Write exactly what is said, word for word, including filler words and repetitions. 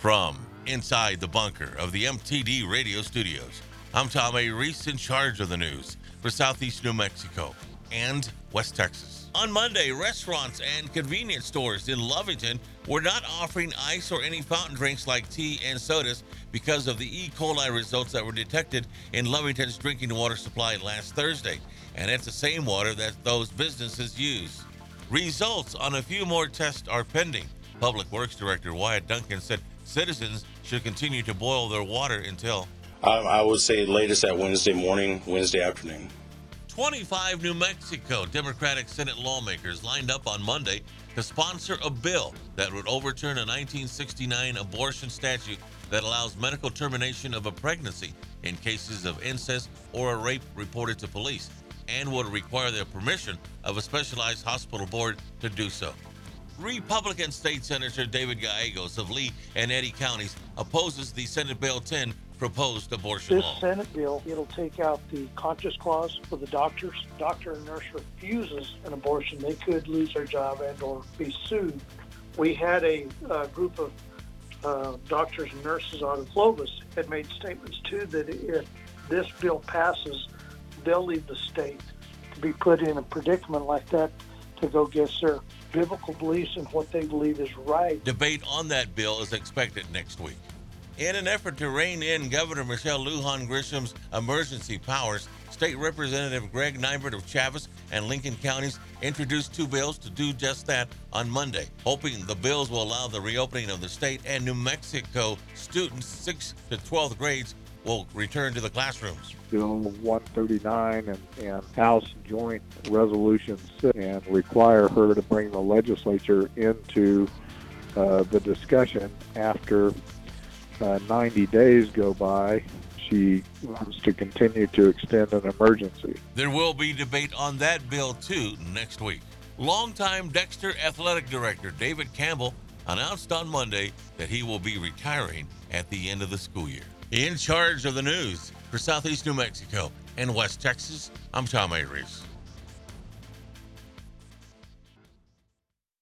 From inside the bunker of the M T D radio studios, I'm Tom A. Reese, in charge of the news for Southeast New Mexico and West Texas. On Monday, restaurants and convenience stores in Lovington were not offering ice or any fountain drinks like tea and sodas because of the E. coli results that were detected in Lovington's drinking water supply last Thursday, and it's the same water that those businesses use. Results on a few more tests are pending. Public Works Director Wyatt Duncan said citizens should continue to boil their water until Um, I would say latest at Wednesday morning, Wednesday afternoon. twenty-five New Mexico Democratic Senate lawmakers lined up on Monday to sponsor a bill that would overturn a nineteen sixty-nine abortion statute that allows medical termination of a pregnancy in cases of incest or a rape reported to police, and would require the permission of a specialized hospital board to do so. Republican State Senator David Gallegos of Lee and Eddy counties opposes the Senate Bill ten proposed abortion This law. Senate bill, it'll take out the conscious clause for the doctors. Doctor and nurse refuses an abortion, they could lose their job and or be sued. We had a uh, group of uh, doctors and nurses out of Clovis had made statements too that if this bill passes, they'll leave the state. To be put in a predicament like that to go against their biblical beliefs and what they believe is right. Debate on that bill is expected next week. In an effort to rein in Governor Michelle Lujan Grisham's emergency powers, State Representative Greg Nybert of Chaves and Lincoln counties introduced two bills to do just that on Monday, hoping the bills will allow the reopening of the state and New Mexico students sixth to twelfth grades will return to the classrooms. Bill one thirty-nine and, and House Joint Resolution six, and require her to bring the legislature into uh, the discussion after uh, ninety days go by. She wants to continue to extend an emergency. There will be debate on that bill too next week. Longtime Dexter Athletic Director David Campbell announced on Monday that he will be retiring at the end of the school year. In charge of the news for Southeast New Mexico and West Texas, I'm Tom A. Reese.